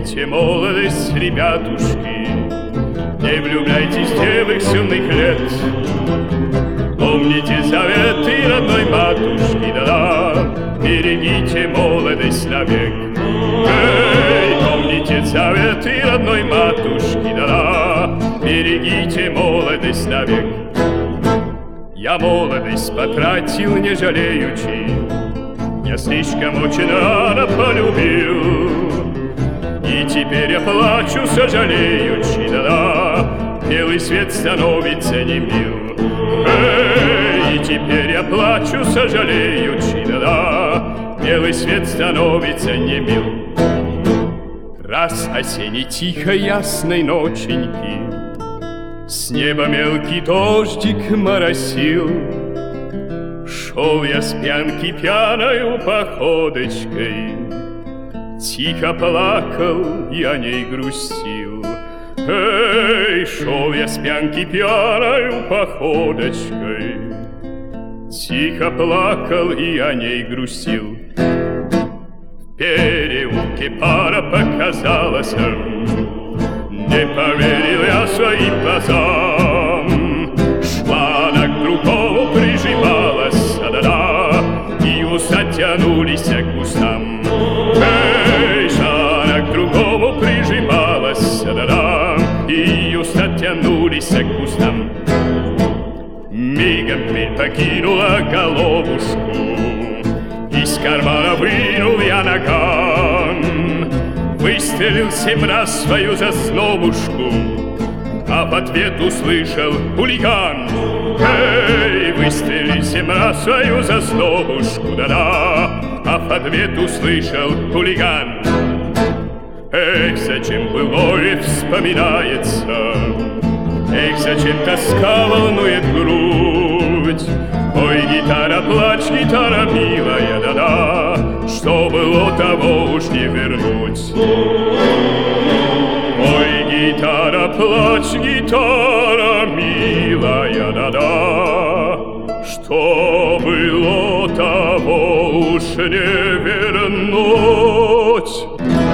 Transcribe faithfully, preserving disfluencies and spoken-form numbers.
Берегите молодость, ребятушки, не влюбляйтесь в девок юных лет. Помните заветы родной матушки, да-да, берегите молодость навек. Эй, помните заветы родной матушки, да-да, берегите молодость навек. Я молодость потратил, не жалеючи, я слишком очень рано полюбил. И теперь я плачу, сожалеючи, да-да, белый свет становится немил. Эй, и теперь я плачу, сожалеючи, да-да, белый свет становится немил. Раз осенней тихой ясной ноченьки с неба мелкий дождик моросил, шел я с пьянки пьяною походочкой, тихо плакал и о ней грустил. Эй, шел я с пьянки пьяною походочкой, тихо плакал и о ней грустил. В переулке пара показалась, не поверил я своим глазам. Шла она к другому, прижималась, да-да, и уста тянулись к кустам. Эй, шла она к другому, прижималась, да-да, и уста тянулись к кустам. Мигом дверь покинула головушку, из кармана вынул я наган, выстрелил семь раз свою заснобушку, а в ответ услышал хулиган. Эй, выстрелил семь раз свою заснобушку, да-да, а в ответ услышал хулиган. Эх, зачем былое вспоминается, эх, зачем тоска волнует грудь. Ой, гитара, плачь, гитара, милая, да-да, что было, того уж не вернуть. Ой, гитара, плачь, гитара, милая, да-да, что было, того уж не вернуть.